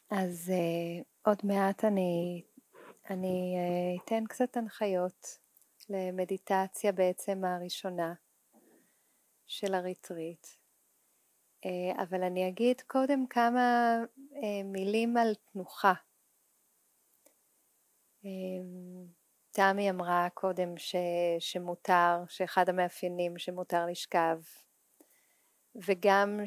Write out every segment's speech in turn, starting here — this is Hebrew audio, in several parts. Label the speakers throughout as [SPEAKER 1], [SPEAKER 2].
[SPEAKER 1] אז עוד מעט אני אתן קצת הנחיות למדיטציה בעצם הראשונה של הריטריט, אבל אני אגיד קודם כמה מילים על תנוחה. תמי אמרה קודם שמותר, שאחד המאפיינים שמותר לשכב, וגם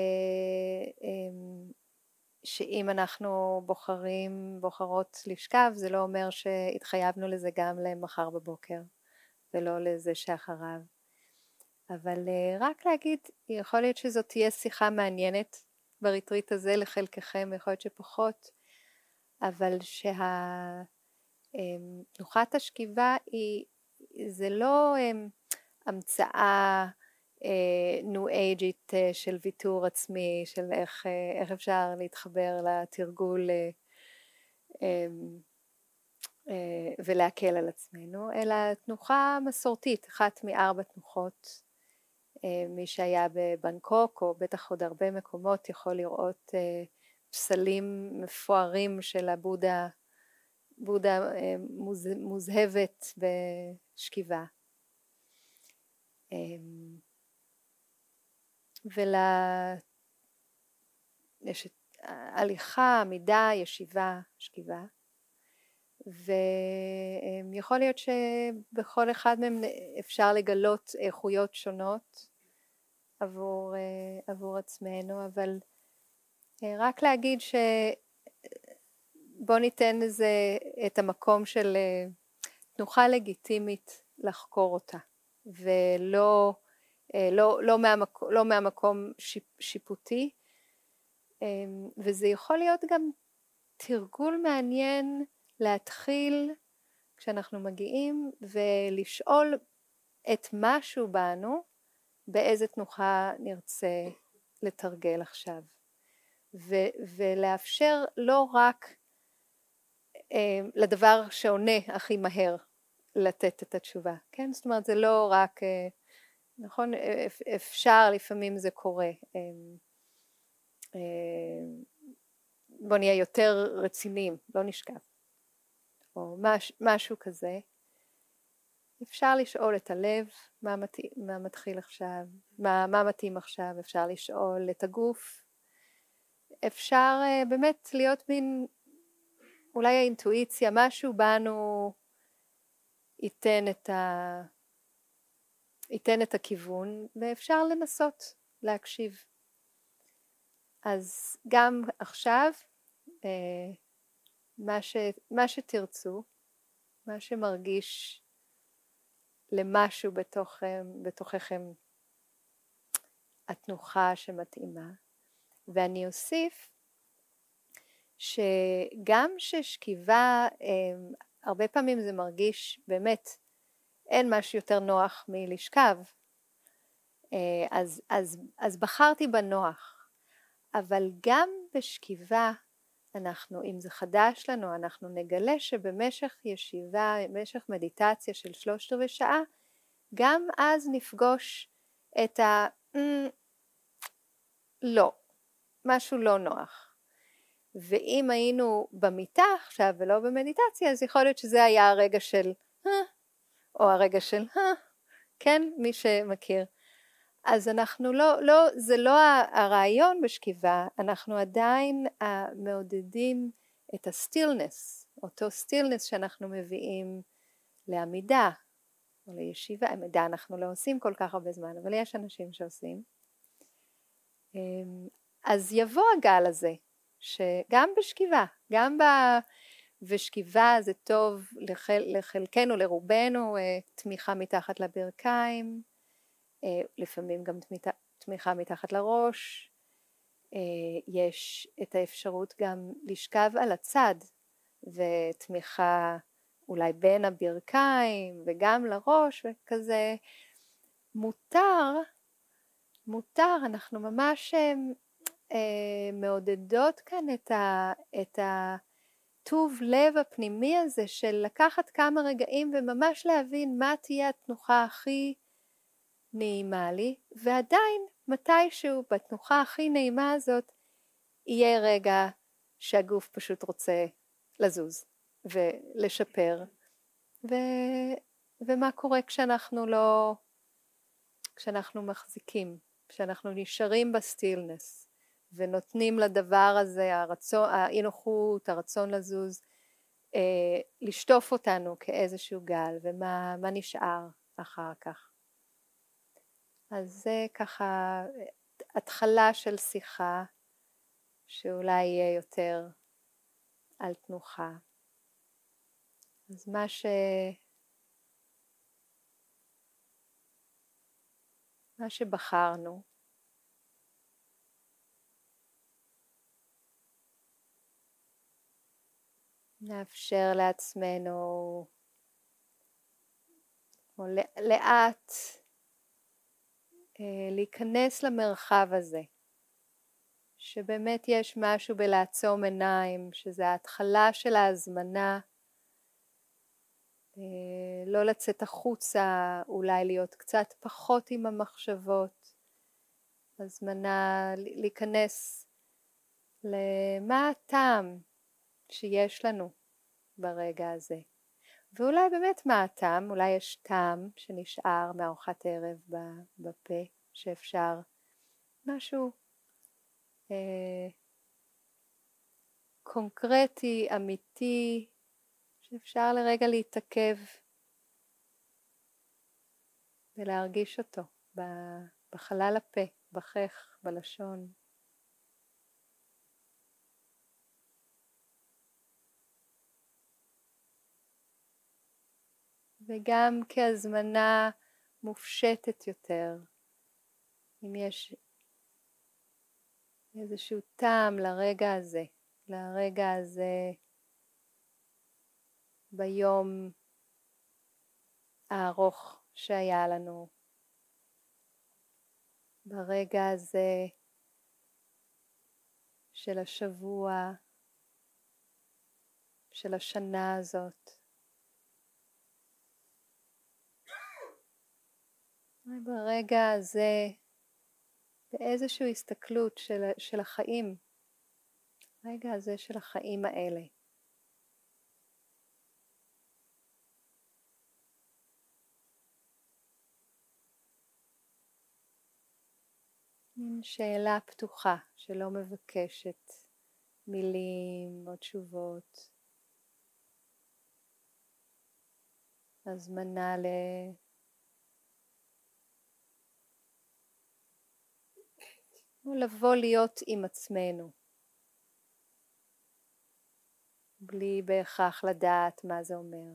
[SPEAKER 1] שאם אנחנו בוחרות לשכב, זה לא אומר שהתחייבנו לזה גם למחר בבוקר, ולא לזה שאחריו. אבל רק להגיד, יכול להיות שזאת תהיה שיחה מעניינת בריטריט הזה לחלקכם, יכול להיות שפחות, אבל תנוחת השכיבה זה לא המצאה ניו אייג'ית של ויתור עצמי, של איך אפשר להתחבר לתרגול ולהקל על עצמנו, אלא תנוחה מסורתית, אחת מ4 תנוחות. מי שהיה בבנקוק או בטח עוד הרבה מקומות יכול לראות פסלים מפוארים של הבודה, בודה מוזהבת בשכיבה. יש הליכה, עמידה, ישיבה, שכיבה, ויכול להיות שבכל אחד מהם אפשר לגלות איכויות שונות עבור עצמנו, אבל רק להגיד בוא ניתן לזה את המקום של תנוחה לגיטימית לחקור אותה, ולא לא מהמקום שיפוטי, וזה יכול להיות גם תרגול מעניין להתחיל כשאנחנו מגיעים ולשאול את משהו בנו באיזה תנוחה נרצה לתרגל עכשיו, ולאפשר לא רק לדבר שעונה הכי מהר לתת את התשובה, כן? זאת אומרת זה לא רק, נכון, אפשר, לפעמים זה קורה, בוא נהיה יותר רציניים, לא נשכב, או משהו כזה. אפשר לשאול את הלב, מה מתחיל עכשיו, מה מתאים עכשיו, אפשר לשאול את הגוף, אפשר באמת להיות מין, אולי האינטואיציה, משהו בנו ייתן את הכיוון, ואפשר לנסות להקשיב. אז גם עכשיו, מה שתרצו, מה שמרגיש למשהו בתוככם התנוחה שמתאימה. ואני אוסיף שגם ששכיבה, הרבה פעמים זה מרגיש באמת, אין משהו יותר נוח מלשכב, אז בחרתי בנוח, אבל גם בשכיבה אנחנו, אם זה חדש לנו, אנחנו נגלה שבמשך ישיבה, במשך מדיטציה של 3/4 שעה, גם אז נפגוש את לא, משהו לא נוח. ואם היינו במיטה עכשיו ולא במדיטציה, אז יכול להיות שזה היה הרגע של או הרגע של כן, מי שמכיר. אז אנחנו זה לא הרעיון בשכיבה, אנחנו עדיין מעודדים את הסטילנס, אותו סטילנס שאנחנו מביאים לעמידה או לישיבה. עמידה אנחנו לא עושים כל כך הרבה זמן, אבל יש אנשים שעושים. אז יבוא הגל הזה, שגם בשכיבה, ושכיבה זה טוב לחלקנו, לרובנו, תמיכה מתחת לברכיים, לפעמים גם תמיכה מתחת לראש, יש את האפשרות גם לשכב על הצד, ותמיכה אולי בין הברכיים וגם לראש וכזה. מותר, אנחנו ממש מעודדות כאן את הטוב לב הפנימי הזה של לקחת כמה רגעים וממש להבין מה תהיה התנוחה הכי נעימה לי, ועדיין מתישהו בתנוחה הכי נעימה הזאת יהיה רגע שהגוף פשוט רוצה לזוז ולשפר, ומה קורה כשאנחנו מחזיקים, כשאנחנו נשארים בסטילנס ונותנים לדבר הזה, האי נוחות, הרצון לזוז, לשטוף אותנו כאיזשהו גל, ומה נשאר אחר כך. אז זה ככה התחלה של שיחה שאולי יהיה יותר על תנוחה. אז מה שבחרנו, נאפשר לעצמנו לאט להיכנס למרחב הזה, שבאמת יש משהו בלעצום עיניים, שזה ההתחלה של ההזמנה, לא לצאת החוצה, אולי להיות קצת פחות עם המחשבות, הזמנה להיכנס למה הטעם שיש לנו ברגע הזה. ואולי באמת מה הטעם, אולי יש טעם שנשאר מארוחת ערב בפה, שאפשר משהו קונקרטי, אמיתי, שאפשר לרגע להתעכב ולהרגיש אותו בחלל הפה, בחך, בלשון. וגם כהזמנה מופשטת יותר, אם יש איזשהו טעם לרגע הזה ביום הארוך שהיה לנו, ברגע הזה של השבוע, של השנה הזאת. ברגע הזה, באיזושהי הסתכלות של החיים, רגע הזה של החיים האלה. מין שאלה פתוחה שלא מבקשת מילים או תשובות. הזמנה לבוא להיות עם עצמנו, בלי בהכרח לדעת מה זה אומר.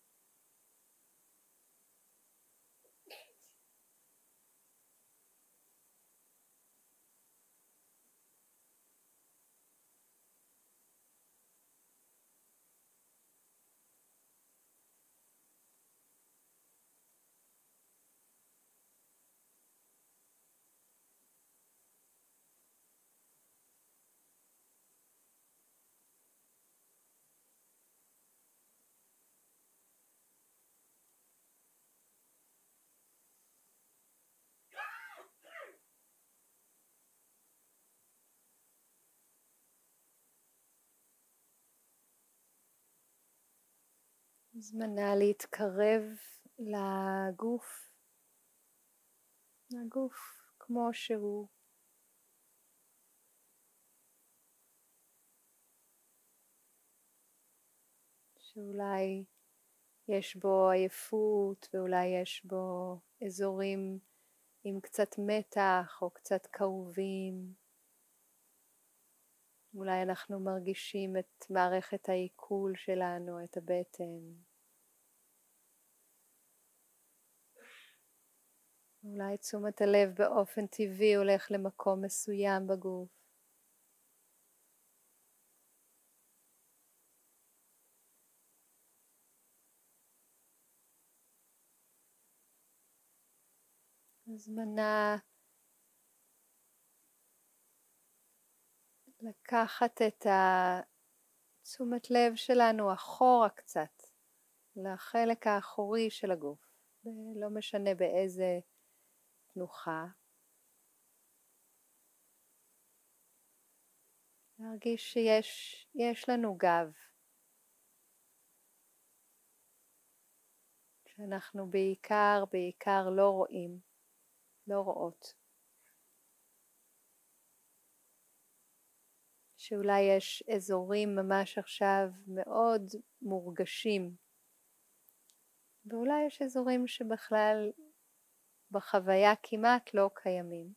[SPEAKER 1] זמנה להתקרב לגוף כמו שהוא. שאולי יש בו עייפות ואולי יש בו אזורים עם קצת מתח או קצת כאובים. אולי אנחנו מרגישים את מערכת העיכול שלנו, את הבטן. אולי תשומת הלב באופן טבעי הולך למקום מסוים בגוף. הזמנה לקחת את תשומת לב שלנו אחורה קצת, לחלק האחורי של הגוף, לא משנה באיזה תנוחה. להרגיש שיש לנו גב, שאנחנו בעיקר לא רואים, לא רואות. שאולי יש אזורים ממש עכשיו מאוד מורגשים, ואולי יש אזורים שבכלל בחוויה כמעט לא קיימים.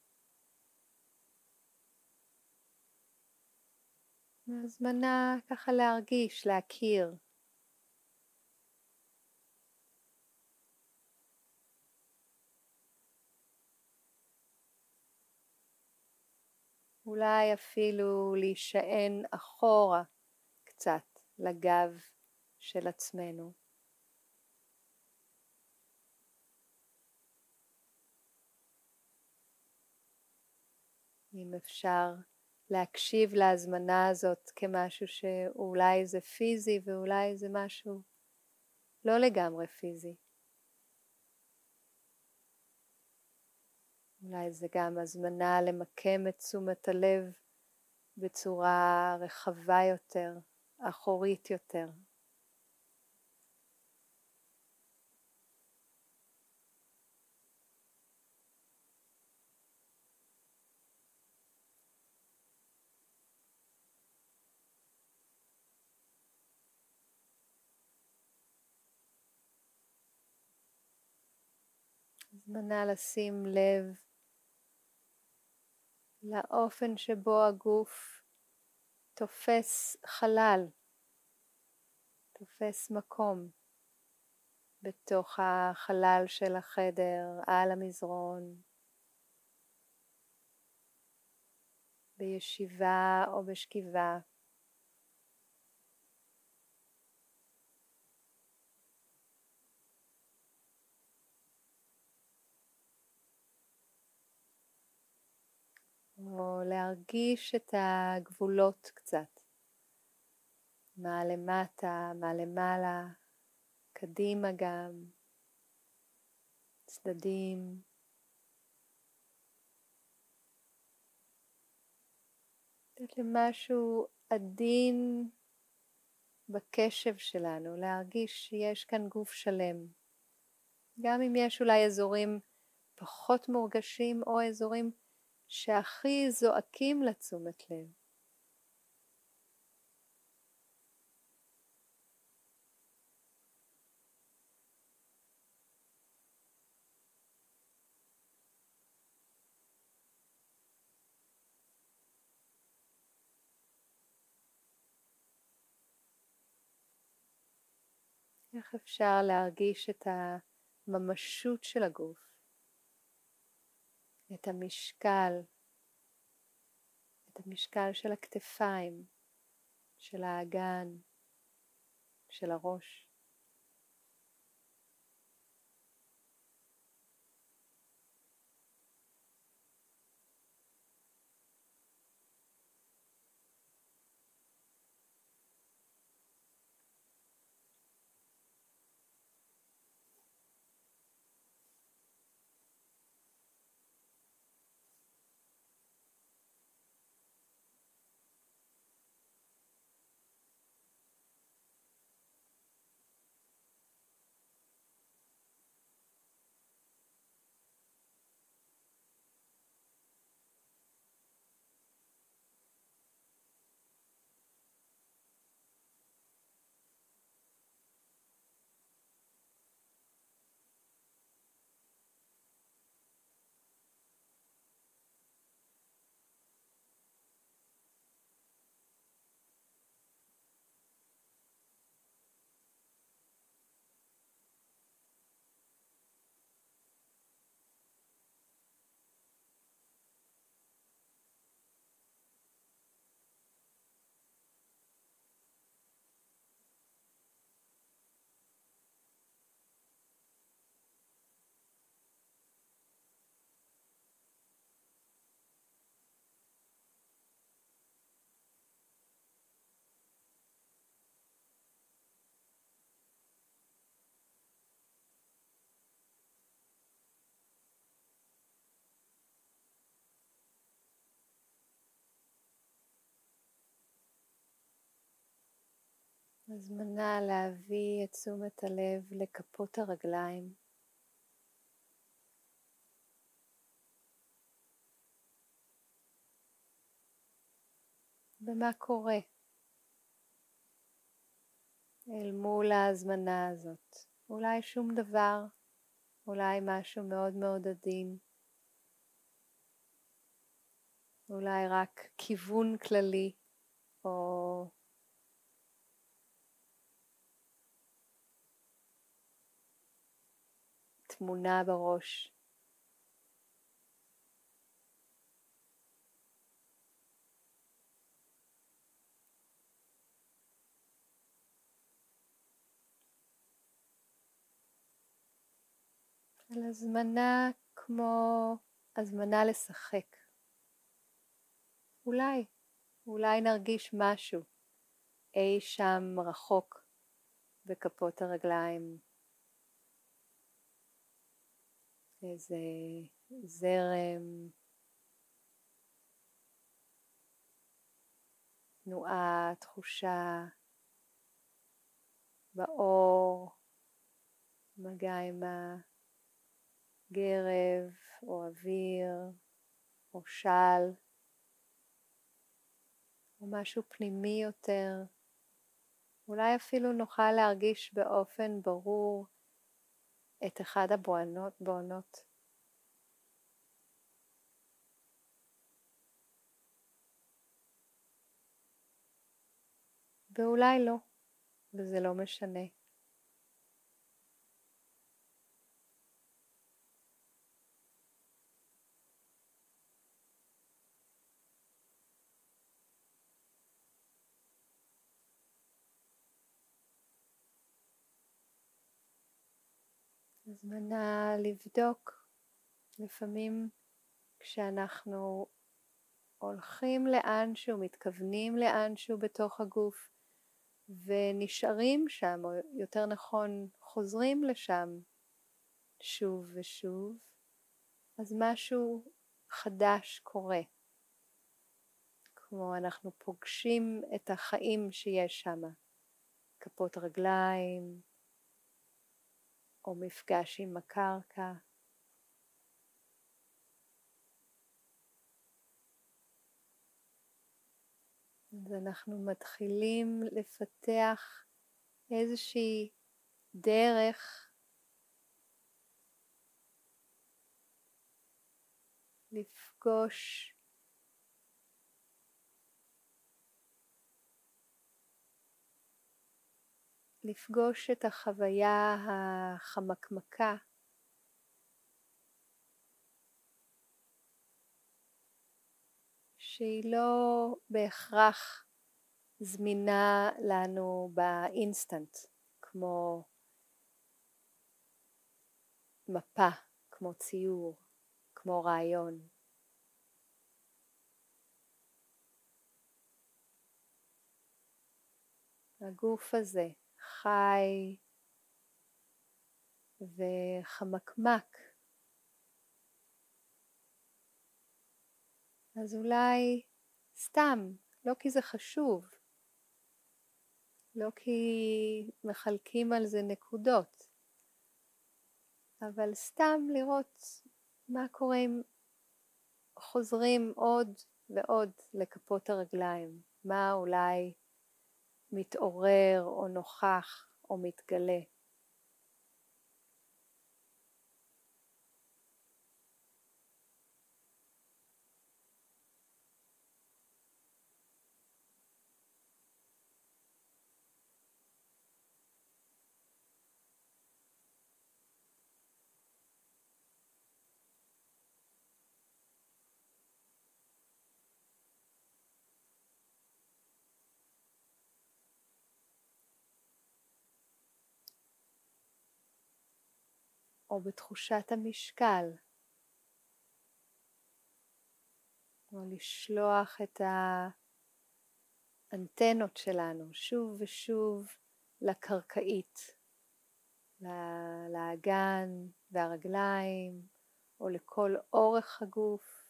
[SPEAKER 1] הזמנה ככה להרגיש, להכיר. אולי אפילו להישען אחורה קצת לגב של עצמנו. אם אפשר להקשיב להזמנה הזאת כמשהו שאולי זה פיזי ואולי זה משהו לא לגמרי פיזי. אולי זה גם הזמנה למקם את תשומת הלב בצורה רחבה יותר, אחורית יותר. הזמנה לשים לב לאופן שבו הגוף תופס חלל, תופס מקום בתוך החלל של החדר, על המזרון, בישיבה או בשכיבה. או להרגיש את הגבולות קצת, מה למטה, מה למעלה, קדימה גם, צדדים. לתת למשהו עדין בקשב שלנו, להרגיש שיש כאן גוף שלם. גם אם יש אולי אזורים פחות מורגשים או אזורים שהכי זועקים לתשומת לב. איך אפשר להרגיש את הממשות של הגוף, את המשקל של הכתפיים, של האגן, של הראש. הזמנה להביא את תשומת הלב לכפות הרגליים. ומה קורה אל מול ההזמנה הזאת? אולי שום דבר, אולי משהו מאוד מאוד עדין, אולי רק כיוון כללי או תמונה בראש. על הזמנה כמו הזמנה לשחק. אולי נרגיש משהו אי שם רחוק בכפות הרגליים. איזה זרם, תנועה, תחושה באור, מגע עם הגרב או אוויר או של, או משהו פנימי יותר. אולי אפילו נוכל להרגיש באופן ברור את אחד הבעונות. ואולי לא, וזה לא משנה. הזמנה לבדוק. לפעמים כשאנחנו הולכים לאנשהו, מתכוונים לאנשהו בתוך הגוף ונשארים שם, או יותר נכון חוזרים לשם שוב ושוב, אז משהו חדש קורה. כמו אנחנו פוגשים את החיים שיש שם, כפות רגליים או מפגש עם הקרקע. אז אנחנו מתחילים לפתח איזושהי דרך לפגוש את החוויה החמקמקה שהיא לא בהכרח זמינה לנו באינסטנט, כמו מפה, כמו ציור, כמו רעיון. הגוף הזה חי וחמקמק. אז אולי סתם, לא כי זה חשוב, לא כי מחלקים על זה נקודות, אבל סתם לראות מה קורה אם חוזרים עוד ועוד לכפות הרגליים, מה אולי מתעורר או נוכח או מתגלה. או בתחושת המשקל, או לשלוח את האנטנות שלנו שוב ושוב לקרקעית, לאגן והרגליים, או לכל אורך הגוף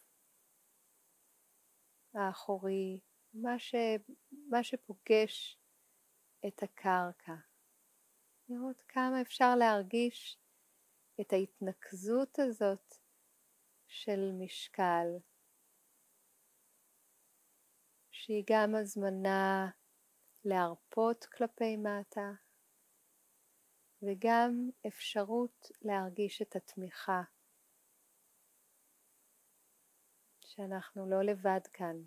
[SPEAKER 1] האחורי, מה שפוגש את הקרקע. לראות כמה אפשר להרגיש את ההתנקזות הזאת של משקל, שהיא גם הזמנה להרפות כלפי מטה, וגם אפשרות להרגיש את התמיכה, שאנחנו לא לבד כאן.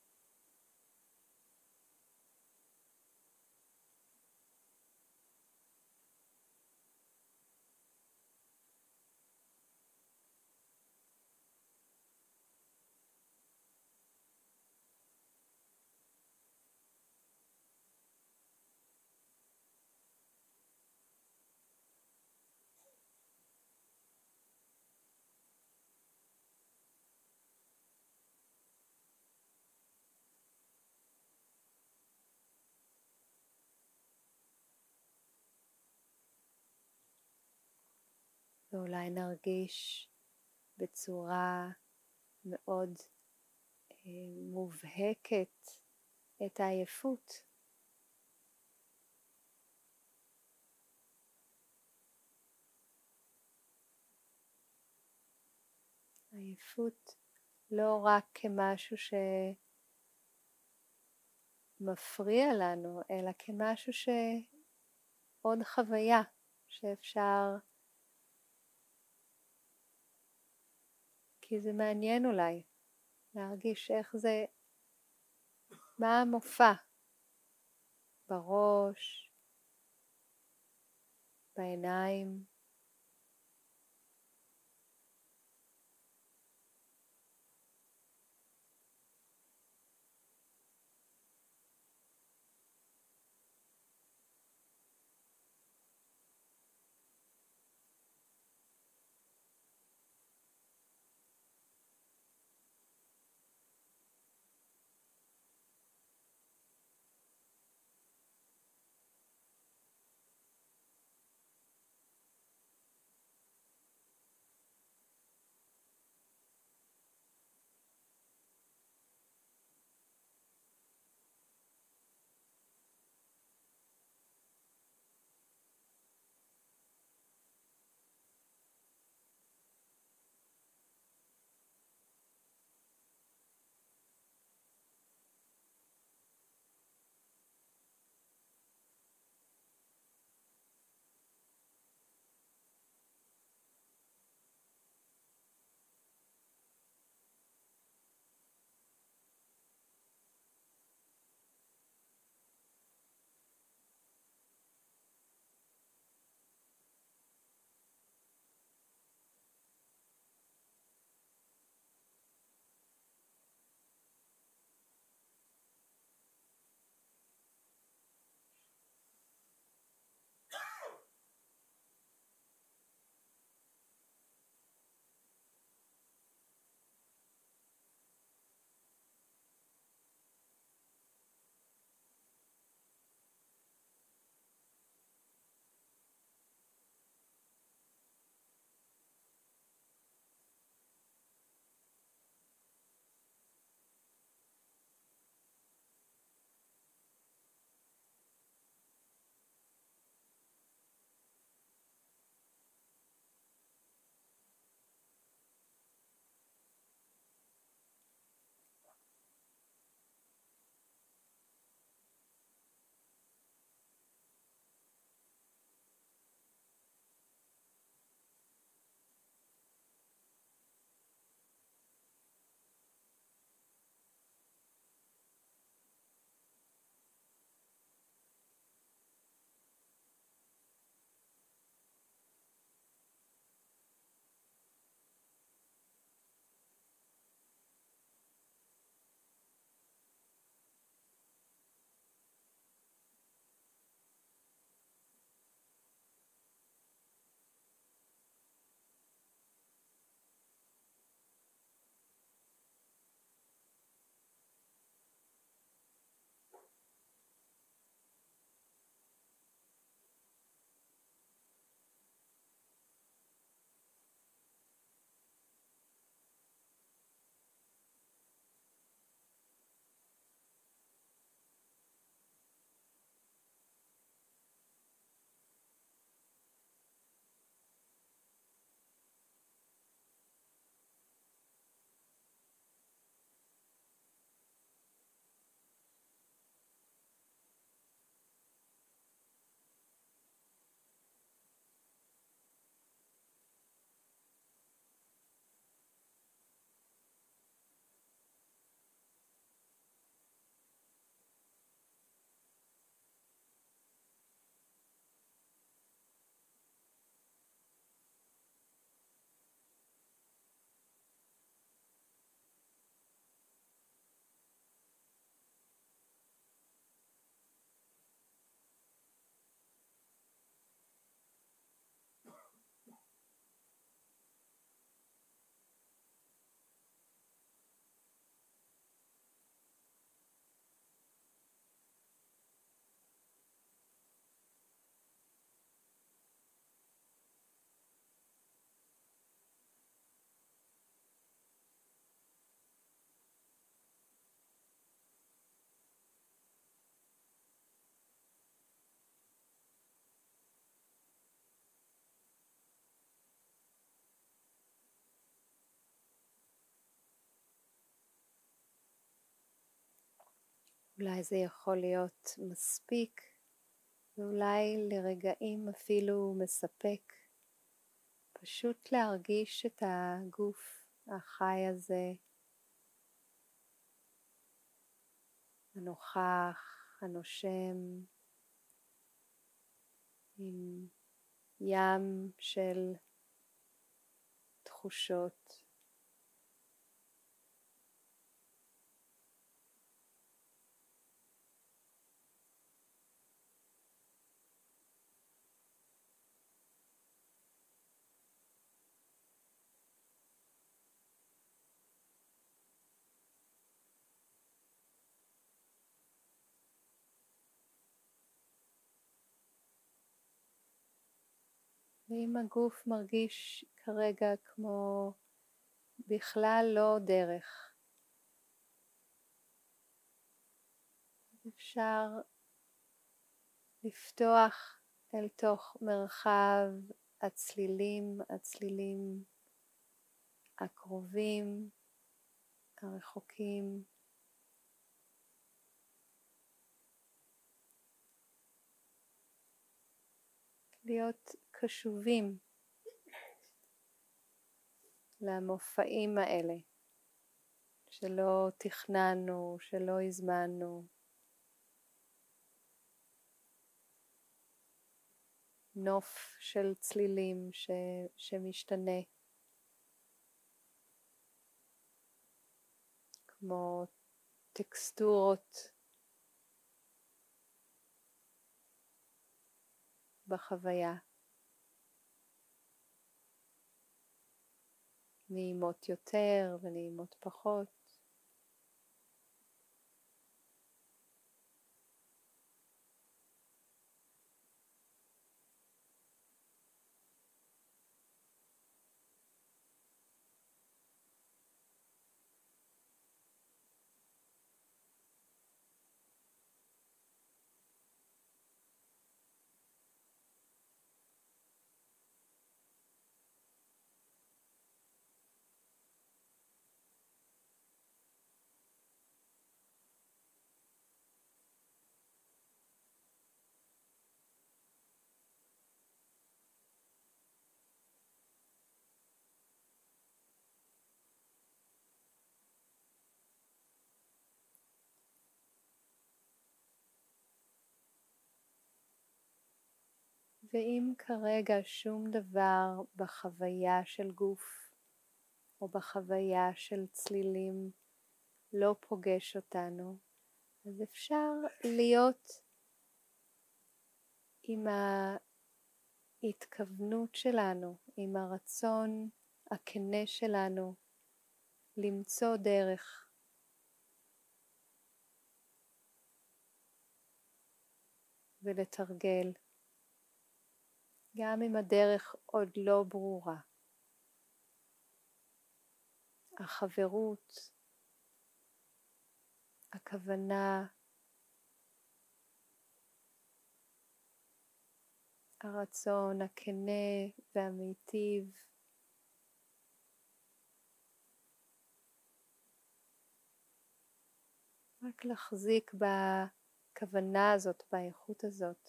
[SPEAKER 1] ואולי נרגיש בצורה מאוד מובהקת את העייפות. עייפות לא רק כמשהו שמפריע לנו, אלא כמשהו שעוד חוויה שאפשר, כי זה מעניין אולי להרגיש איך זה, מה המופע בראש, בעיניים. אולי זה יכול להיות מספיק, ואולי לרגעים אפילו מספק, פשוט להרגיש את הגוף החי הזה, הנוכח, הנושם, עם ים של תחושות. ואם הגוף מרגיש כרגע כמו בכלל לא דרך, אפשר לפתוח אל תוך מרחב הצלילים הקרובים, הרחוקים, להיות קשובים למופעים האלה שלא תכננו, שלא הזמנו. נוף של צלילים שמשתנה, כמו טקסטורות בחוויה, נעימות יותר ונעימות פחות. ואם כרגע שום דבר בחוויה של גוף או בחוויה של צלילים לא פוגש אותנו, אז אפשר להיות עם ההתכוונות שלנו, עם הרצון הכנה שלנו למצוא דרך. ולתרגל, גם אם הדרך עוד לא ברורה. החברות, הכוונה, הרצון הכנה והמיטיב, רק להחזיק בכוונה הזאת, באיכות הזאת.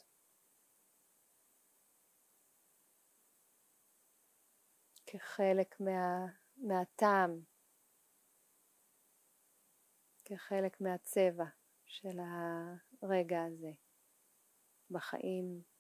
[SPEAKER 1] כחלק מהטעם, כחלק מהצבע של הרגע הזה בחיים.